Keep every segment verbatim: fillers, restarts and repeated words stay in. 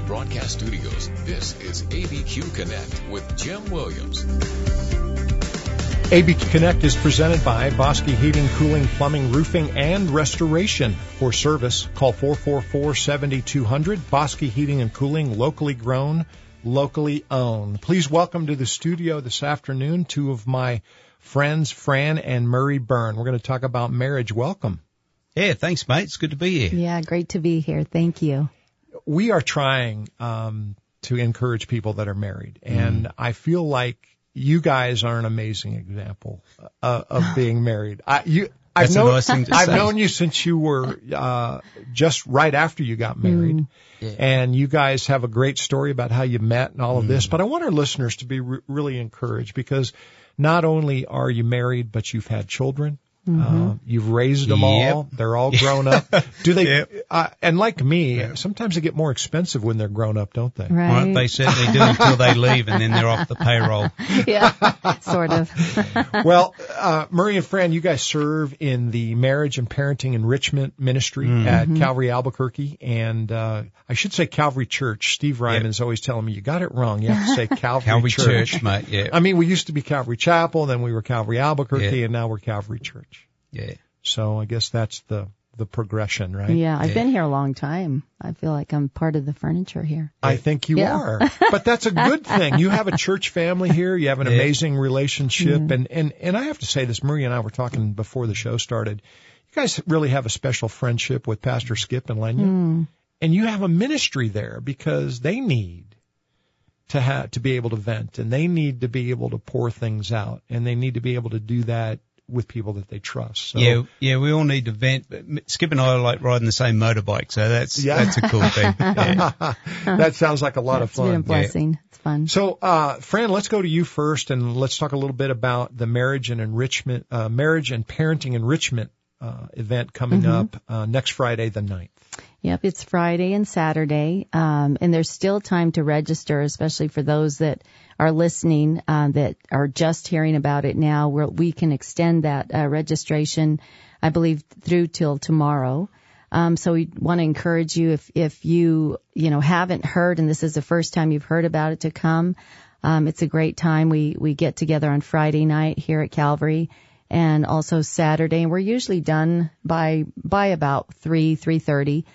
Broadcast Studios, this is A B Q Connect with Jim Williams. A B Q Connect is presented by Bosque Heating, Cooling, Plumbing, Roofing, and Restoration. For service, call four four four, seven two zero zero. Bosque Heating and Cooling, locally grown, locally owned. Please welcome to the studio this afternoon two of my friends, Fran and Murray Byrne. We're going to talk about marriage. Welcome. Yeah, thanks, mate. It's good to be here. Yeah, great to be here. Thank you. We are trying um, to encourage people that are married, and mm. I feel like you guys are an amazing example uh, of being married. I, you, I've, known, nice I've known you since you were uh, just right after you got married, mm. yeah. and you guys have a great story about how you met and all of mm. this. But I want our listeners to be re- really encouraged because not only are you married, but you've had children. Mm-hmm. Uh, you've raised them yep. all. They're all grown up. Do they? Yep. Uh, and like me, yep. sometimes they get more expensive when they're grown up, don't they? Right. Well, they certainly do until they leave, and then they're off the payroll. Yeah, sort of. Well, uh, Murray and Fran, you guys serve in the Marriage and Parenting Enrichment Ministry mm-hmm. at Calvary Albuquerque, and uh, I should say Calvary Church. Steve Ryman's yep. always telling me you got it wrong. You have to say Calvary, Calvary Church. Church, mate. Yeah. I mean, we used to be Calvary Chapel, then we were Calvary Albuquerque, yeah. and now we're Calvary Church. Yeah. So I guess that's the, the progression, right? Yeah, I've yeah. been here a long time. I feel like I'm part of the furniture here. I think you yeah. are. But that's a good thing. You have a church family here. You have an yeah. amazing relationship. Mm-hmm. And, and, and I have to say this, Murray and I were talking before the show started. You guys really have a special friendship with Pastor Skip and Lenya. Mm. And you have a ministry there because they need to have, to be able to vent, and they need to be able to pour things out, and they need to be able to do that with people that they trust. So, yeah, yeah, we all need to vent. But Skip and I like riding the same motorbike, so that's yeah. that's a cool thing. Yeah. That sounds like a lot that's of fun. It's been a blessing. Yeah. It's fun. So, uh, Fran, let's go to you first, and let's talk a little bit about the marriage and enrichment, uh, marriage and parenting enrichment uh, event coming mm-hmm. up uh, next Friday, the ninth. Yep, it's Friday and Saturday, um, and there's still time to register, especially for those that are listening, uh, that are just hearing about it now. Where we can extend that uh, registration, I believe, through till tomorrow. Um, so we want to encourage you, if if you you know haven't heard, and this is the first time you've heard about it, to come. Um, it's a great time. We we get together on Friday night here at Calvary, and also Saturday, and we're usually done by by about three three thirty.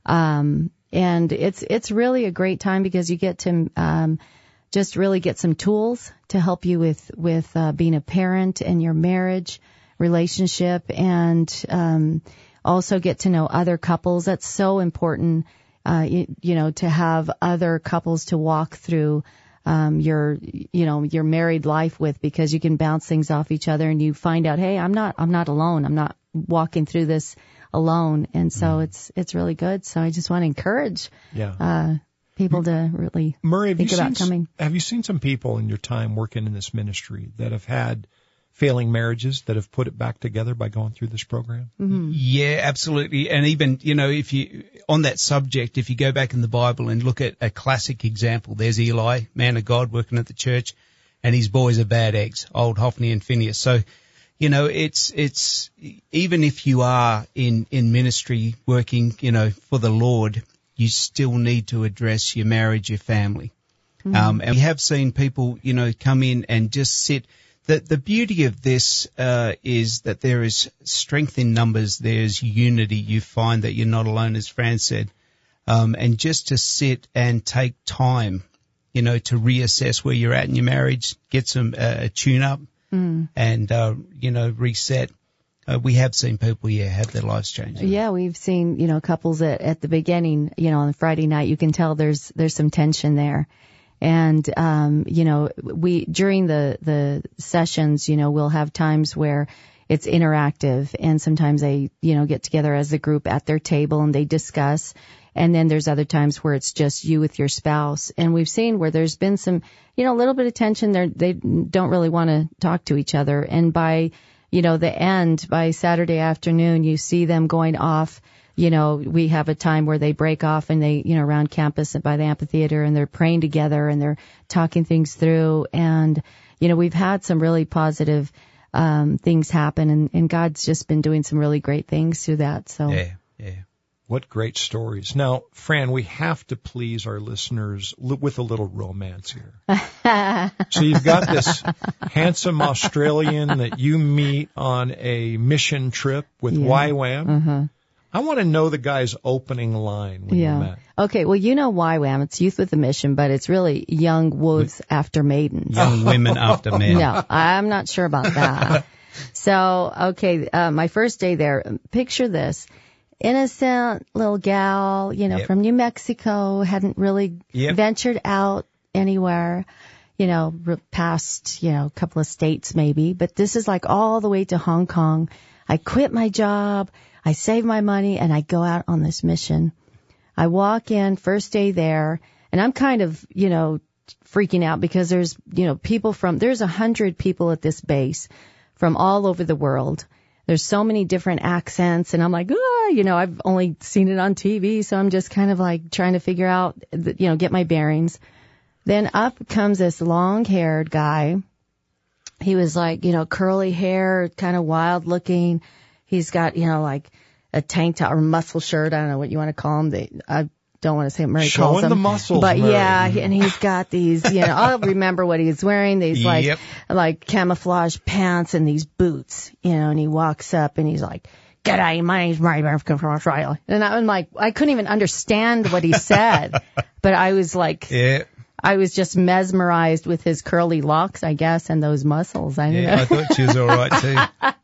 Um, and it's, it's really a great time because you get to, um, just really get some tools to help you with, with, uh, being a parent and your marriage relationship, and, um, also get to know other couples. That's so important, uh, you, you know, to have other couples to walk through, um, your, you know, your married life with, because you can bounce things off each other and you find out, hey, I'm not, I'm not alone. I'm not walking through this alone. And so mm. it's, it's really good. So I just want to encourage, yeah. uh, people to really Murray, have think you about seen, coming. Have you seen some people in your time working in this ministry that have had failing marriages that have put it back together by going through this program? Mm-hmm. Yeah, absolutely. And even, you know, if you, on that subject, if you go back in the Bible and look at a classic example, there's Eli, man of God working at the church, and his boys are bad eggs, old Hophni and Phinehas. So, you know, it's, it's, even if you are in, in ministry working, you know, for the Lord, you still need to address your marriage, your family. Mm-hmm. Um, and we have seen people, you know, come in and just sit. The, the beauty of this, uh, is that there is strength in numbers. There's unity. You find that you're not alone, as Fran said. Um, and just to sit and take time, you know, to reassess where you're at in your marriage, get some, uh, tune up. Mm. And, uh, you know, reset. Uh, we have seen people, yeah, have their lives changed. Yeah, we've seen, you know, couples at, at the beginning, you know, on Friday night, you can tell there's, there's some tension there. And, um, you know, we, during the, the sessions, you know, we'll have times where it's interactive, and sometimes they, you know, get together as a group at their table and they discuss. And then there's other times where it's just you with your spouse. And we've seen where there's been some, you know, a little bit of tension there. They don't really want to talk to each other. And by, you know, the end, by Saturday afternoon, you see them going off. You know, we have a time where they break off and they, you know, around campus by the amphitheater, and they're praying together and they're talking things through. And, you know, we've had some really positive, um, things happen, and, and God's just been doing some really great things through that. So. Yeah, yeah. What great stories. Now, Fran, we have to please our listeners li- with a little romance here. So you've got this handsome Australian that you meet on a mission trip with Yeah. Y WAM. Uh-huh. I want to know the guy's opening line when Yeah. you met. Okay, well, you know Y WAM. It's Youth with a Mission, but it's really Young Woods After Maidens. Young women after men. No, I'm not sure about that. So, okay, uh, my first day there, picture this. Innocent little gal, you know, Yep. from New Mexico, hadn't really Yep. ventured out anywhere, you know, re- past, you know, a couple of states maybe. But this is like all the way to Hong Kong. I quit my job, I save my money, and I go out on this mission. I walk in, first day there, and I'm kind of, you know, freaking out because there's, you know, people from, there's a hundred people at this base from all over the world. There's so many different accents, and I'm like, ah, you know, I've only seen it on T V, so I'm just kind of like trying to figure out, you know, get my bearings. Then up comes this long-haired guy. He was like, you know, curly hair, kind of wild looking. He's got, you know, like a tank top or muscle shirt. I don't know what you want to call him. They, I don't want to say what Murray Showing calls them. the muscles, But Murray. yeah, and he's got these, you know, I'll remember what he was wearing. These like, Yep. like camouflage pants and these boots, you know, and he walks up and he's like, "G'day, my name's Murray, I'm from Australia." And I'm like, I couldn't even understand what he said, but I was like, Yeah. I was just mesmerized with his curly locks, I guess, and those muscles. I don't Yeah, know. I thought she was all right too.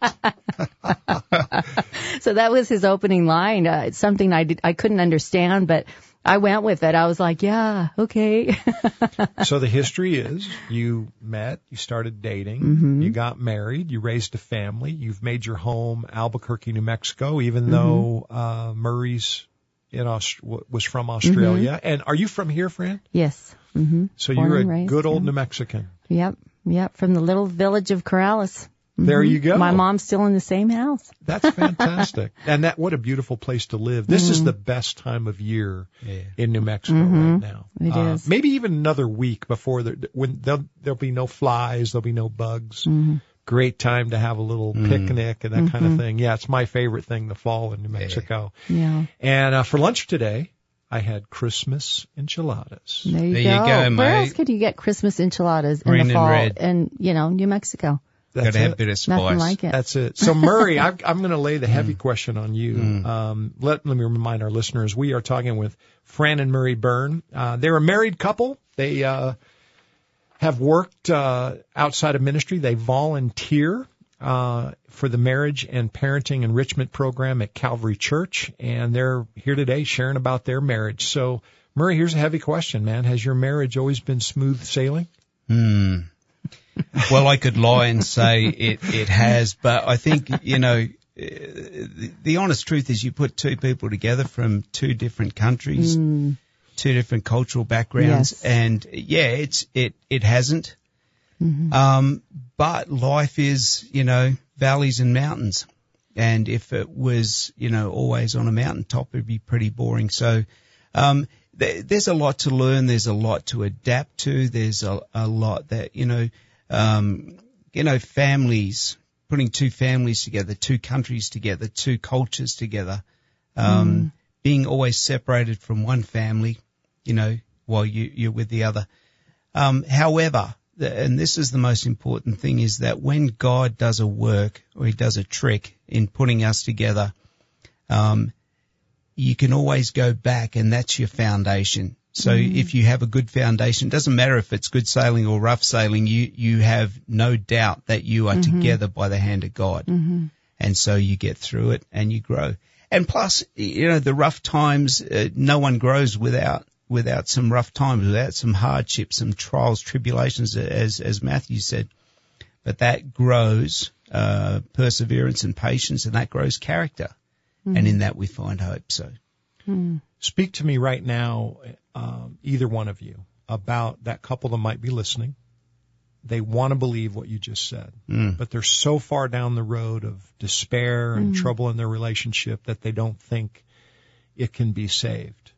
So that was his opening line. Uh, it's something I did, I couldn't understand, but I went with it. I was like, yeah, okay. So the history is you met, you started dating, Mm-hmm. you got married, you raised a family, you've made your home Albuquerque, New Mexico, even though uh, Murray's in Aust- w- was from Australia. And are you from here, Fran? Yes. Mm-hmm. So Born you're a and raised, good old yeah. New Mexican. Yep. Yep. From the little village of Corrales. There you go. My mom's still in the same house. That's fantastic. And that what a beautiful place to live. This is the best time of year Yeah. in New Mexico right now. It uh, is. Maybe even another week before there, when there'll, there'll be no flies, there'll be no bugs. Great time to have a little picnic and that kind of thing. Yeah, it's my favorite thing, the fall in New Mexico. Yeah. And uh, for lunch today, I had Christmas enchiladas. There you There go. you go, Where mate. else could you get Christmas enchiladas in Green the and fall? red. And, you know, New Mexico. That's Got to have it. a bit of Nothing spice. like it. That's it. So Murray, I, I'm going to lay the heavy question on you. Um, let, let me remind our listeners, we are talking with Fran and Murray Byrne. Uh, they're a married couple. They uh, have worked uh, outside of ministry. They volunteer uh, for the Marriage and Parenting Enrichment Program at Calvary Church, and they're here today sharing about their marriage. So, Murray, here's a heavy question, man. Has your marriage always been smooth sailing? Hmm. Well, I could lie and say it, it has, but I think, you know, uh, the, the honest truth is you put two people together from two different countries, two different cultural backgrounds, Yes. and yeah, it's, it, it hasn't. Um, but life is, you know, valleys and mountains. And if it was, you know, always on a mountaintop, it'd be pretty boring. So, um, th- there's a lot to learn. There's a lot to adapt to. There's a, a lot that, you know, um, you know, families, putting two families together, two countries together, two cultures together, um, being always separated from one family, you know, while you, you're with the other. Um, however, the, and this is the most important thing, is that when God does a work or he does a trick in putting us together, um, you can always go back, and that's your foundation. So if you have a good foundation, it doesn't matter if it's good sailing or rough sailing, you, you have no doubt that you are together by the hand of God. And so you get through it and you grow. And plus, you know, the rough times, uh, no one grows without, without some rough times, without some hardships, some trials, tribulations, as, as Matthew said. But that grows, uh, perseverance and patience, and that grows character. And in that we find hope. So. Speak to me right now, um, either one of you, about that couple that might be listening. They want to believe what you just said, Mm. but they're so far down the road of despair and trouble in their relationship that they don't think it can be saved.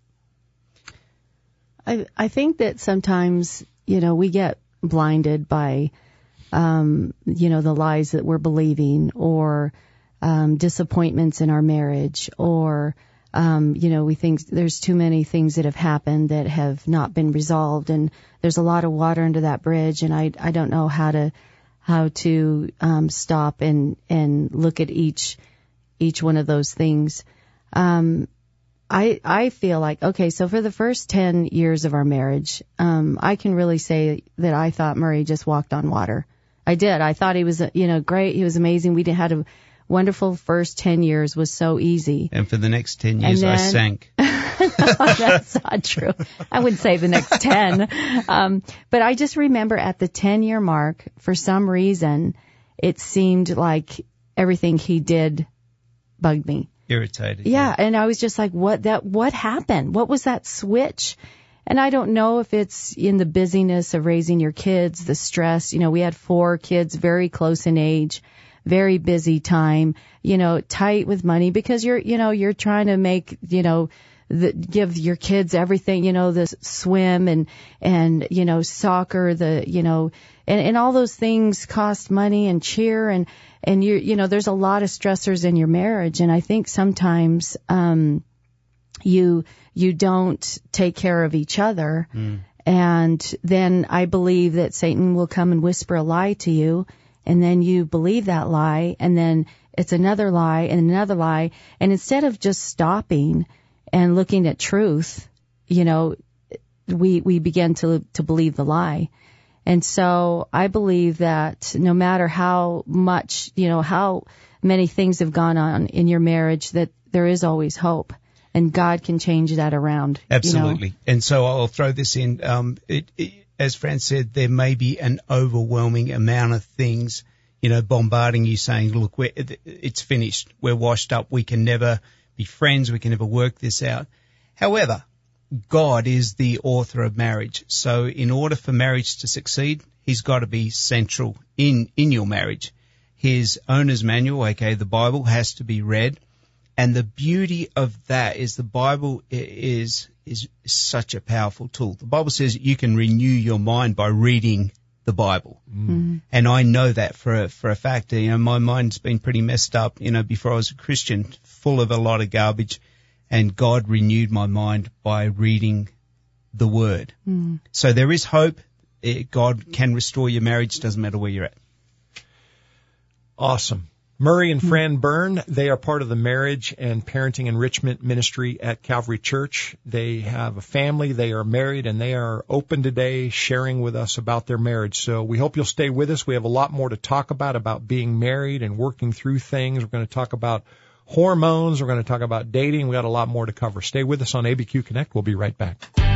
I, I think that sometimes, you know, we get blinded by, um, you know, the lies that we're believing, or um, disappointments in our marriage, or Um, you know, we think there's too many things that have happened that have not been resolved, and there's a lot of water under that bridge, and I, I don't know how to, how to, um, stop and, and look at each, each one of those things. Um, I, I feel like, okay, so for the first ten years of our marriage, um, I can really say that I thought Murray just walked on water. I did. I thought he was, you know, great. He was amazing. We had a wonderful first ten years, was so easy. And for the next ten years, then, I sank. No, that's not true. I wouldn't say the next ten. Um, but I just remember at the ten year mark, for some reason, it seemed like everything he did bugged me. Irritated. Yeah, yeah. And I was just like, what that, what happened? What was that switch? And I don't know if it's in the busyness of raising your kids, the stress. You know, we had four kids very close in age, very busy time, you know, tight with money because you're, you know, you're trying to make, you know, the, give your kids everything, you know, the swim and, and, you know, soccer, the, you know, and, and all those things cost money and cheer and, and you, you know, there's a lot of stressors in your marriage. And I think sometimes, um, you, you don't take care of each other. Mm. And then I believe that Satan will come and whisper a lie to you. And then you believe that lie. And then it's another lie and another lie. And instead of just stopping and looking at truth, you know, we, we begin to, to believe the lie. And so I believe that no matter how much, you know, how many things have gone on in your marriage, that there is always hope. And God can change that around. Absolutely. You know? And so I'll throw this in. Um, it, it, as Fran said, there may be an overwhelming amount of things, you know, bombarding you saying, look, we're, it's finished. We're washed up. We can never be friends. We can never work this out. However, God is the author of marriage. So in order for marriage to succeed, he's got to be central in, in your marriage. His owner's manual, aka the Bible, has to be read. And the beauty of that is the Bible is, is such a powerful tool. The Bible says you can renew your mind by reading the Bible. Mm. And I know that for a, for a fact. You know, my mind's been pretty messed up, you know, before I was a Christian, full of a lot of garbage. And God renewed my mind by reading the Word. Mm. So there is hope. God can restore your marriage. Doesn't matter where you're at. Awesome. Murray and Fran Byrne, they are part of the Marriage and Parenting Enrichment Ministry at Calvary Church. They have a family, they are married, and they are open today sharing with us about their marriage. So we hope you'll stay with us. We have a lot more to talk about, about being married and working through things. We're going to talk about hormones. We're going to talk about dating. We got a lot more to cover. Stay with us on A B Q Connect. We'll be right back.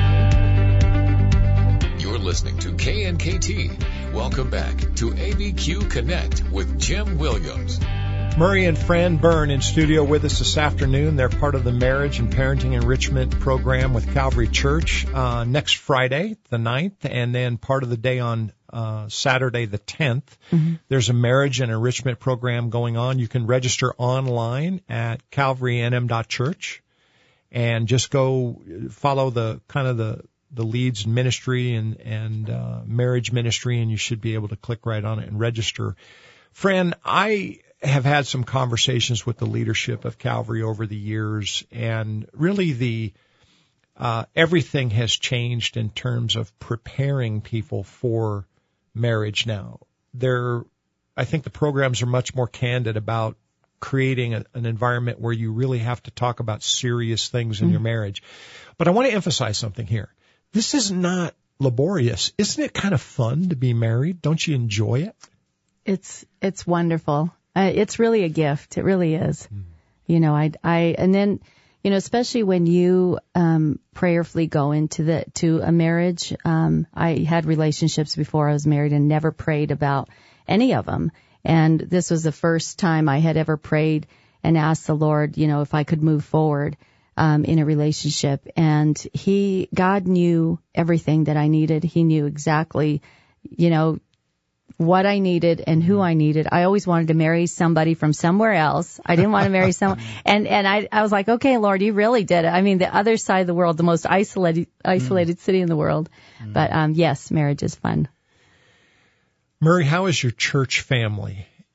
You're listening to K N K T. Welcome back to A B Q Connect with Jim Williams. Murray and Fran Byrne in studio with us this afternoon. They're part of the Marriage and Parenting Enrichment Program with Calvary Church uh, next Friday, the ninth, and then part of the day on uh Saturday, the tenth. Mm-hmm. There's a Marriage and Enrichment Program going on. You can register online at calvary n m dot church and just go follow the kind of the the leads ministry and, and uh marriage ministry, and you should be able to click right on it and register. Fran, I have had some conversations with the leadership of Calvary over the years, and really the uh everything has changed in terms of preparing people for marriage now. There, I think the programs are much more candid about creating a, an environment where you really have to talk about serious things in mm-hmm. your marriage. But I want to emphasize something here. This is not laborious. Isn't it kind of fun to be married? Don't you enjoy it? It's it's wonderful. Uh, it's really a gift. It really is. Mm. You know, I I and then, you know, especially when you um prayerfully go into the to a marriage. Um I had relationships before I was married and never prayed about any of them. And this was the first time I had ever prayed and asked the Lord, you know, if I could move forward um in a relationship. And he God knew everything that I needed. He knew exactly, you know, what I needed and who I needed. I always wanted to marry somebody from somewhere else. I didn't want to marry someone. And, and I, I was like, okay, Lord, you really did it. I mean, the other side of the world, the most isolated, isolated mm. city in the world. Mm. But, um, yes, marriage is fun. Murray, how is your church family?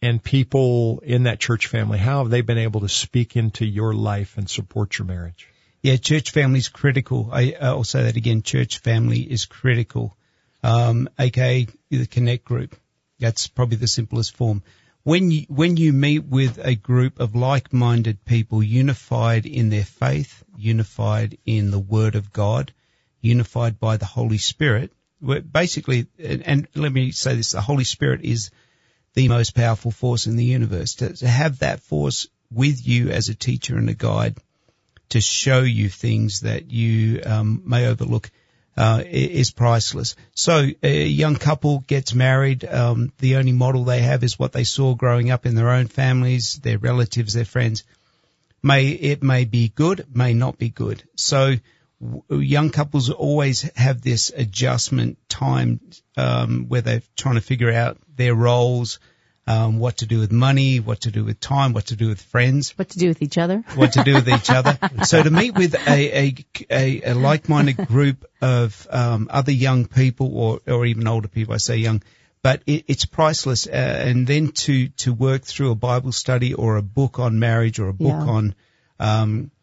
and people in that church family, how have they been able to speak into your life and support your marriage? Yeah, church family is critical. I, I'll say that again. Church family is critical, um, aka the Connect group. That's probably the simplest form. When you, when you meet with a group of like-minded people unified in their faith, unified in the Word of God, unified by the Holy Spirit, basically, and, and let me say this, the Holy Spirit is the most powerful force in the universe. To, to have that force with you as a teacher and a guide to show you things that you um, may overlook uh, is priceless. So a young couple gets married. Um, the only model they have is what they saw growing up in their own families, their relatives, their friends. May it may be good, may not be good. So w- young couples always have this adjustment time um, where they're trying to figure out their roles, um, what to do with money, what to do with time, what to do with friends. What to do with each other. What to do with each other. So to meet with a, a, a, a like-minded group of um, other young people or, or even older people, I say young, but it, it's priceless. Uh, and then to, to work through a Bible study or a book on marriage or a book Yeah. on um,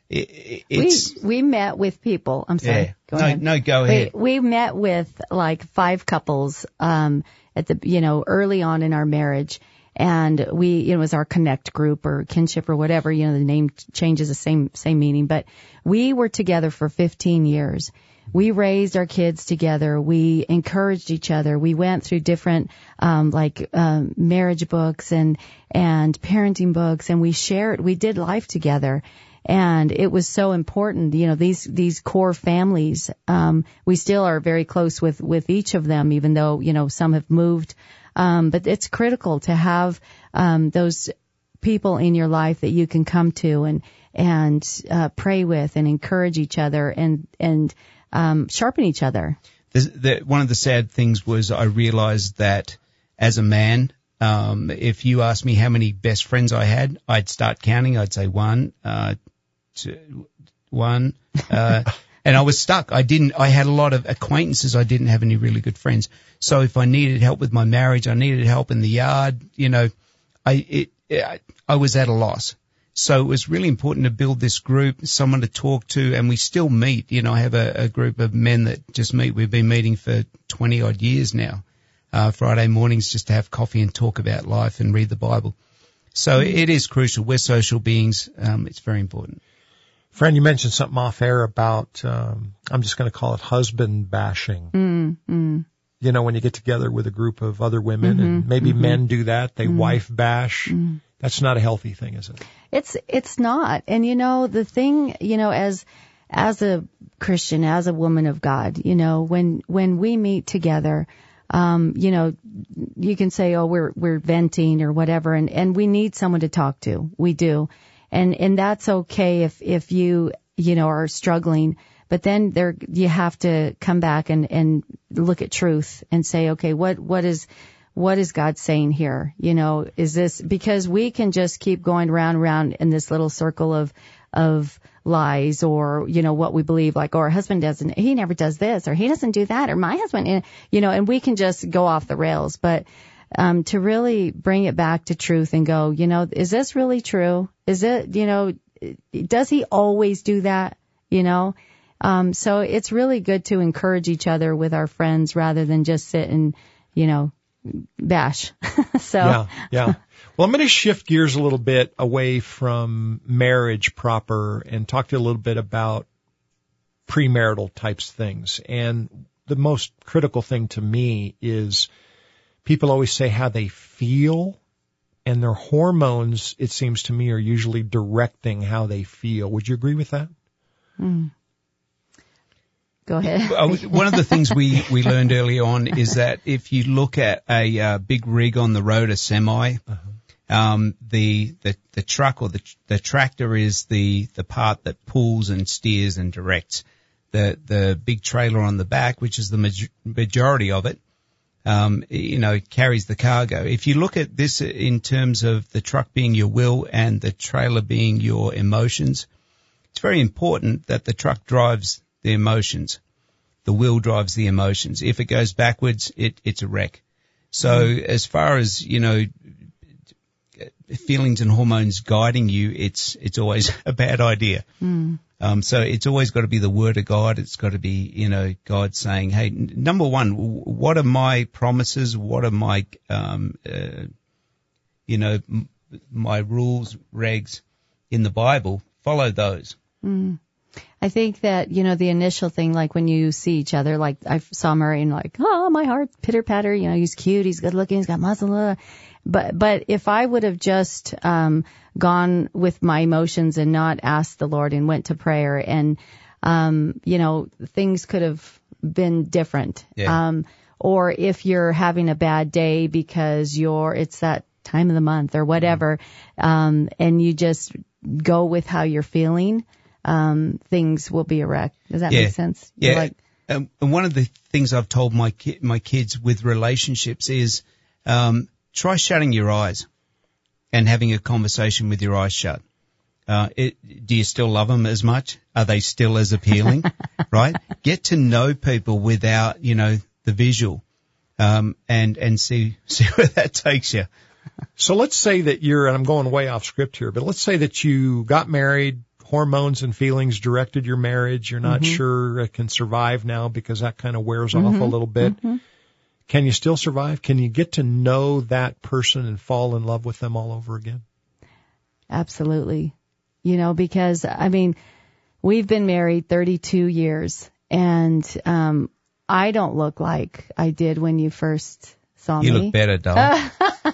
it, it's... We, we met with people. I'm sorry. Yeah. Go no, ahead. no, go ahead. We, we met with like five couples, um, at the, you know, early on in our marriage. And we, you know, it was our Connect group or kinship or whatever, you know, the name changes the same, same meaning, but we were together for fifteen years. We raised our kids together. We encouraged each other. We went through different, um, like, um, marriage books and, and parenting books, and we shared, we did life together. And it was so important, you know, these, these core families, um, we still are very close with, with each of them, even though, you know, some have moved. Um, but it's critical to have, um, those people in your life that you can come to and, and, uh, pray with and encourage each other and, and, um, sharpen each other. The, the, one of the sad things was I realized that as a man, um, if you asked me how many best friends I had, I'd start counting. I'd say one, uh, two, one, uh, and I was stuck. I didn't, I had a lot of acquaintances. I didn't have any really good friends. So if I needed help with my marriage, I needed help in the yard, you know, I, it, it, I was at a loss. So it was really important to build this group, someone to talk to, and we still meet. You know, I have a, a group of men that just meet. We've been meeting for twenty odd years now, uh, Friday mornings just to have coffee and talk about life and read the Bible. So it is crucial. We're social beings. Um, it's very important. Friend, you mentioned something off air about, um, I'm just going to call it husband bashing. Mm, mm. You know, when you get together with a group of other women, Mm-hmm, and maybe mm-hmm. men do that, they Mm-hmm. wife bash. Mm-hmm. That's not a healthy thing, is it? It's, it's not. And you know, the thing, you know, as, as a Christian, as a woman of God, you know, when, when we meet together, um, you know, you can say, oh, we're, we're venting or whatever, and, and we need someone to talk to. We do. And, and that's okay if, if you, you know, are struggling, but then there, you have to come back and, and look at truth and say, okay, what, what is, what is God saying here? You know, is this, because we can just keep going round and round in this little circle of, of lies or, you know, what we believe, like, oh, our husband doesn't, he never does this, or he doesn't do that, or my husband, you know, and we can just go off the rails. But, um, to really bring it back to truth and go, you know, is this really true? Is it, you know, does he always do that? You know? Um, so it's really good to encourage each other with our friends rather than just sit and, you know, bash. So yeah, yeah. Well, I'm going to shift gears a little bit away from marriage proper and talk to you a little bit about premarital types things. And the most critical thing to me is people always say how they feel, and their hormones, it seems to me, are usually directing how they feel. Would you agree with that? Mm. Go ahead. One of the things we, we learned early on is that if you look at a uh, big rig on the road, a semi, uh-huh. um, the, the, the truck or the, the tractor is the, the part that pulls and steers and directs. The, the big trailer on the back, which is the major- majority of it, um, you know, carries the cargo. If you look at this in terms of the truck being your will and the trailer being your emotions, it's very important that the truck drives the emotions. The will drives the emotions. If it goes backwards, it, it's a wreck. So mm. as far as, you know, feelings and hormones guiding you, it's it's always a bad idea. Mm. Um, so it's always got to be the Word of God. It's got to be, you know, God saying, hey, n- number one, what are my promises? What are my, um, uh, you know, m- my rules, regs in the Bible? Follow those. Mm. I think that, you know, the initial thing, like when you see each other, like I saw Murray and like, oh, my heart pitter patter, you know, he's cute, he's good looking, he's got muscle. Uh. But, but if I would have just, um, gone with my emotions and not asked the Lord and went to prayer and, um, you know, things could have been different. Yeah. Um, or if you're having a bad day because you're, it's that time of the month or whatever, mm-hmm. um, and you just go with how you're feeling, um, things will be a wreck. Does that yeah. make sense? Yeah. You're like, um, and one of the things I've told my ki- my kids with relationships is, um, try shutting your eyes and having a conversation with your eyes shut. Uh, it, do you still love them as much? Are they still as appealing? Right? Get to know people without, you know, the visual, um, and, and see, see where that takes you. So let's say that you're, and I'm going way off script here, but let's say that you got married, hormones and feelings directed your marriage. You're not mm-hmm. sure it can survive now because that kind of wears mm-hmm. off a little bit. Mm-hmm. Can you still survive? Can you get to know that person and fall in love with them all over again? Absolutely. You know, because, I mean, we've been married thirty-two years, and um I don't look like I did when you first saw you me. You look better, darling.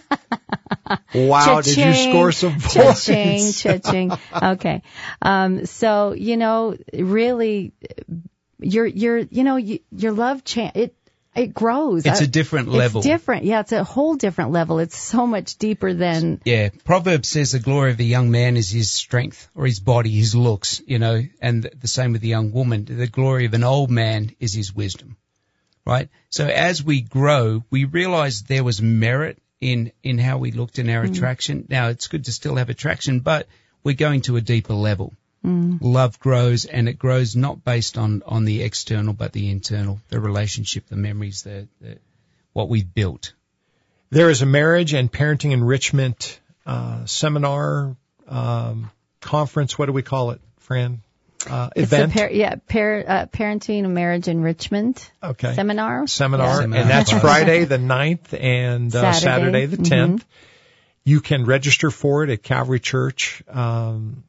Wow, did you score some points? Cha-ching, cha-ching. Okay. Um, so, you know, really, your, your, you know, you, your love, cha- it, it grows. It's I, a different level. It's different. Yeah, it's a whole different level. It's so much deeper than. Yeah. Proverbs says the glory of a young man is his strength or his body, his looks, you know, and the same with the young woman. The glory of an old man is his wisdom. Right? So as we grow, we realize there was merit in, in how we looked in our mm. attraction. Now, it's good to still have attraction, but we're going to a deeper level. Mm. Love grows, and it grows not based on, on the external, but the internal, the relationship, the memories, the, the what we've built. There is a marriage and parenting enrichment uh, seminar, um, conference. What do we call it, Fran? Uh, it's event? A par- yeah, par- uh, parenting and marriage enrichment okay. seminar. Seminar, yeah. seminar. And that's Friday the ninth and uh, Saturday. Saturday the tenth. Mm-hmm. You can register for it at Calvary Church um,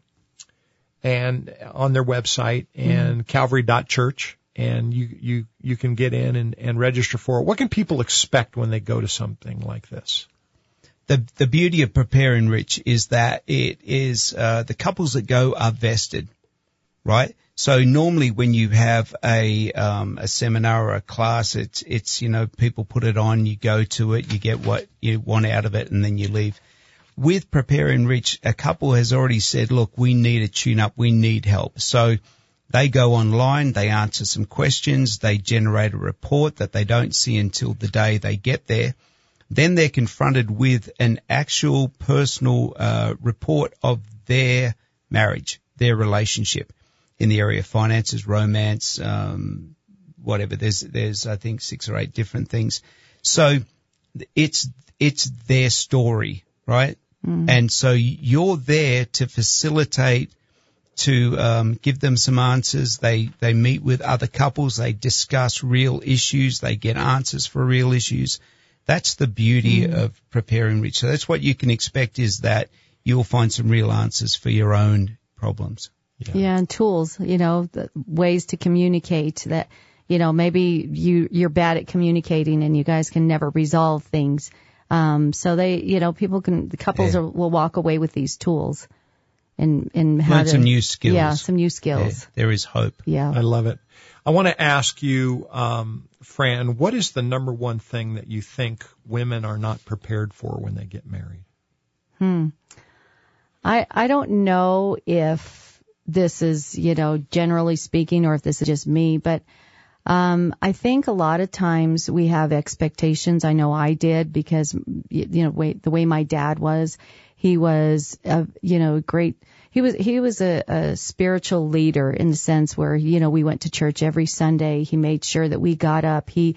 and on their website and mm-hmm. calvary dot church, and you, you, you can get in and, and register for it. What can people expect when they go to something like this? The the beauty of Prepare Enrich is that it is uh, the couples that go are vested. Right? So normally when you have a, um, a seminar or a class, it's, it's, you know, people put it on, you go to it, you get what you want out of it, and then you leave. With Prepare Enrich, a couple has already said, look, we need a tune up, we need help. So they go online, they answer some questions, they generate a report that they don't see until the day they get there. Then they're confronted with an actual personal, uh, report of their marriage, their relationship. In the area of finances, romance, um, whatever. There's, there's, I think, six or eight different things. So it's, it's their story, right? Mm. And so you're there to facilitate, to, um, give them some answers. They, they meet with other couples. They discuss real issues. They get answers for real issues. That's the beauty mm. of Prepare Enrich. So that's what you can expect, is that you'll find some real answers for your own problems. Yeah. yeah, and tools, you know, the ways to communicate that, you know, maybe you, you're bad at communicating and you guys can never resolve things. Um, so they, you know, people can, the couples yeah. are, will walk away with these tools and, and how learn to. some new skills. Yeah, some new skills. Yeah, there is hope. Yeah. I love it. I want to ask you, um, Fran, what is the number one thing that you think women are not prepared for when they get married? Hmm. I, I don't know if this is, you know, generally speaking, or if this is just me, but um I think a lot of times we have expectations. I know I did, because, you know, way, the way my dad was, he was, a, you know, great. He was, he was a, a spiritual leader in the sense where, you know, we went to church every Sunday. He made sure that we got up. He,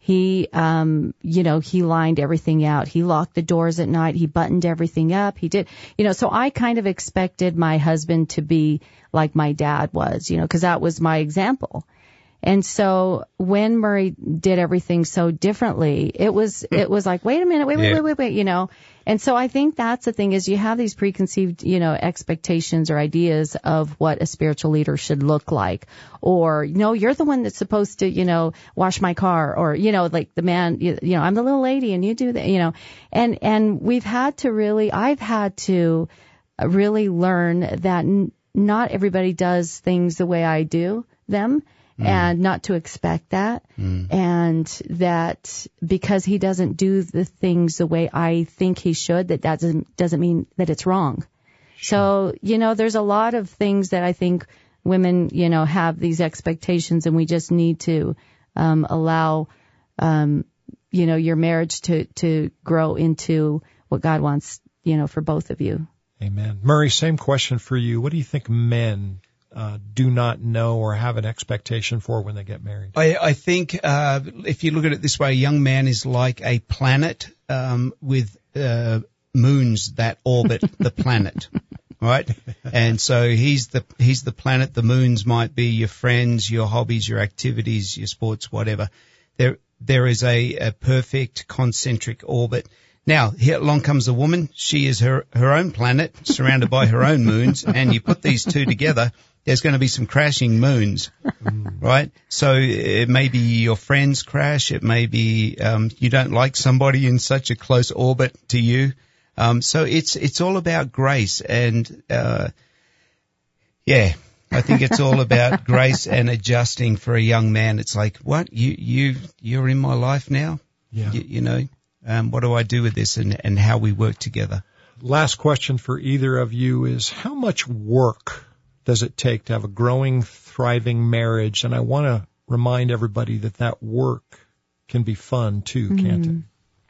He, um, you know, he lined everything out. He locked the doors at night. He buttoned everything up. He did, you know, so I kind of expected my husband to be like my dad was, you know, because that was my example. And so when Murray did everything so differently, it was, it was like, wait a minute, wait, wait, Yeah. wait, wait, wait, you know. And so I think that's the thing is you have these preconceived, you know, expectations or ideas of what a spiritual leader should look like. Or, no, you're the one that's supposed to, you know, wash my car. Or, you know, like the man, you, you know, I'm the little lady and you do that, you know. And, and we've had to really, I've had to really learn that n- not everybody does things the way I do them. Mm. And not to expect that. Mm. And that because he doesn't do the things the way I think he should, that that doesn't, doesn't mean that it's wrong. Sure. So, you know, there's a lot of things that I think women, you know, have these expectations, and we just need to um, allow, um, you know, your marriage to, to grow into what God wants, you know, for both of you. Amen. Murray, same question for you. What do you think men Uh, do not know or have an expectation for when they get married? I, I think uh, if you look at it this way, a young man is like a planet um, with uh, moons that orbit the planet, right? And so he's the he's the planet. The moons might be your friends, your hobbies, your activities, your sports, whatever. There there is a, a perfect concentric orbit. Now, here along comes a woman. She is her her own planet, surrounded by her own moons, and you put these two together, there's going to be some crashing moons, mm. right? So it may be your friends crash. It may be um, you don't like somebody in such a close orbit to you. Um, so it's it's all about grace, and uh, yeah, I think it's all about grace and adjusting for a young man. It's like, what you you you're in my life now, yeah. you, you know. Um, what do I do with this, and, and how we work together? Last question for either of you is, how much work does it take to have a growing, thriving marriage? And I want to remind everybody that that work can be fun too, mm-hmm. can't it?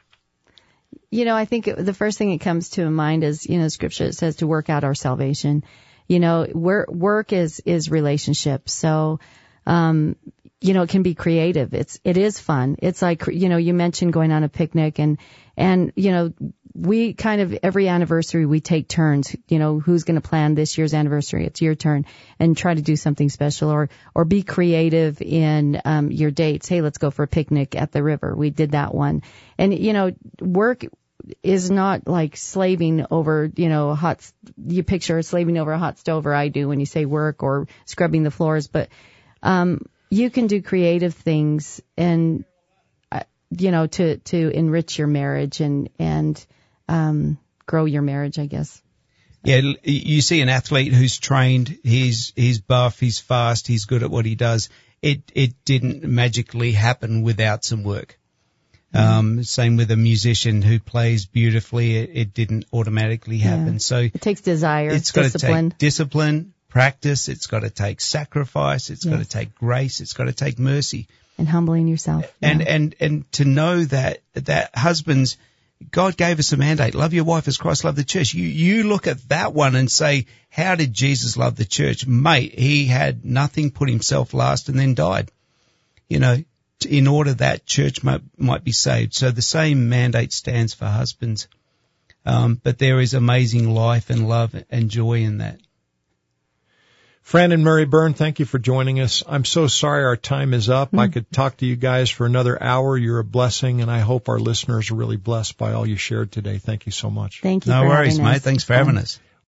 You know, I think it, the first thing that comes to mind is, you know, Scripture it says to work out our salvation. You know, work, work is, is relationship. So, um, you know, it can be creative. It's, it is fun. It's like, you know, you mentioned going on a picnic and, and, you know, we kind of, every anniversary we take turns, you know, who's going to plan this year's anniversary? It's your turn, and try to do something special, or, or be creative in, um, your dates. Hey, let's go for a picnic at the river. We did that one. And, you know, work is not like slaving over, you know, a hot, you picture slaving over a hot stove, or I do when you say work, or scrubbing the floors, but, um, you can do creative things and, uh, you know, to, to enrich your marriage and, and, um, grow your marriage, I guess. Yeah. You see an athlete who's trained, he's, he's buff, he's fast, he's good at what he does. It, it didn't magically happen without some work. Mm-hmm. Um, same with a musician who plays beautifully. It, it didn't automatically happen. Yeah. So it takes desire, it's discipline. got to take discipline. Practice, it's got to take sacrifice, it's yes. got to take grace, it's got to take mercy. And humbling yourself. And, yeah. and, and to know that, that husbands, God gave us a mandate, love your wife as Christ loved the church. You, you look at that one and say, how did Jesus love the church? Mate, he had nothing, put himself last, and then died, you know, in order that church might, might be saved. So the same mandate stands for husbands. Um, but there is amazing life and love and joy in that. Fran and Murray Byrne, thank you for joining us. I'm so sorry our time is up. Mm-hmm. I could talk to you guys for another hour. You're a blessing, and I hope our listeners are really blessed by all you shared today. Thank you so much. Thank you. No for worries, having mate. us. Thanks for having us.